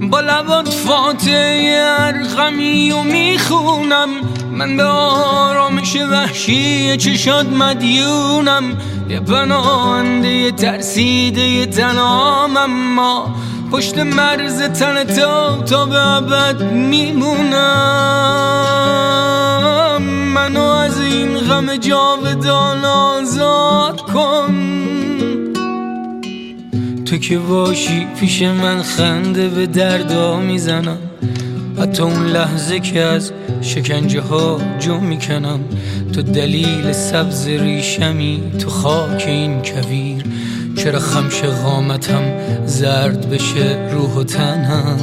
با لبات فاتحه ارقمی و میخونم، من به آرامش وحشی چشات مدیونم، یه پناهنده ترسیده تنام، اما پشت مرز تن تا به ابد میمونم. منو از این غم جاودان آزاد کن، تو که باشی پیش من خنده به دردا میزنم، حتی اون لحظه که از شکنجه ها جو میکنم. تو دلیل سبز ریشمی تو خاک این کویر، چرا خمش قامتم زرد بشه روح و تنم،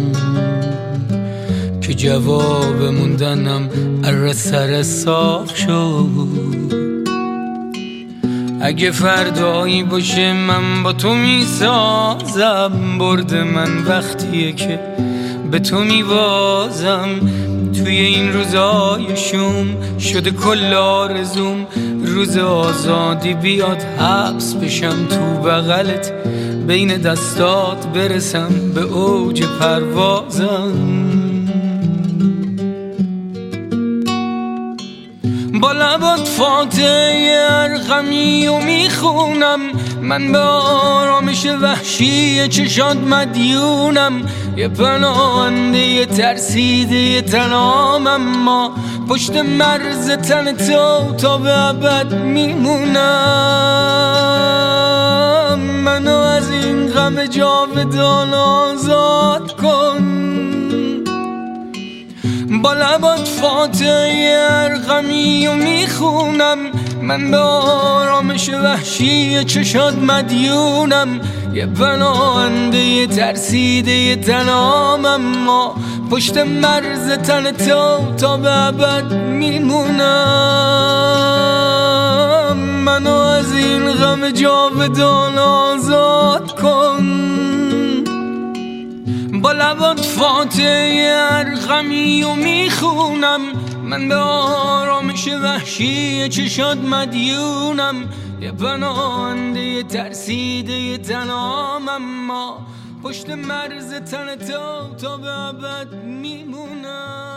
که جواب موندنم اره سر صاف شد. اگه فردایی باشه من با تو میسازم، برد من وقتیه که به تو میوازم. توی این روزای شوم شده کل آرزوم، روز آزادی بیاد حبس بشم تو بغلت، بین دستات برسم به اوج پروازم. با لبات فاتحه ارقمی و میخونم، من به آرامش وحشی چشات مدیونم، یه پناهنده ترسیده تنام، اما پشت مرز تن تا به ابد میمونم. منو از این غم جاودان آزاد کن، با لبات فاتحه ارقمی و میخونم، من به آرامش وحشی چشات مدیونم، یه پناهنده ترسیده تنام، اما پشت مرز تن تا به ابد میمونم. منو از این غم جاودان آزاد کن، با لبات فاتحه ارقمی و میخونم، من به آرامش وحشی چشات مدیونم، یه پناهنده ترسیده تنام، اما پشت مرز تن تا به ابد میمونم.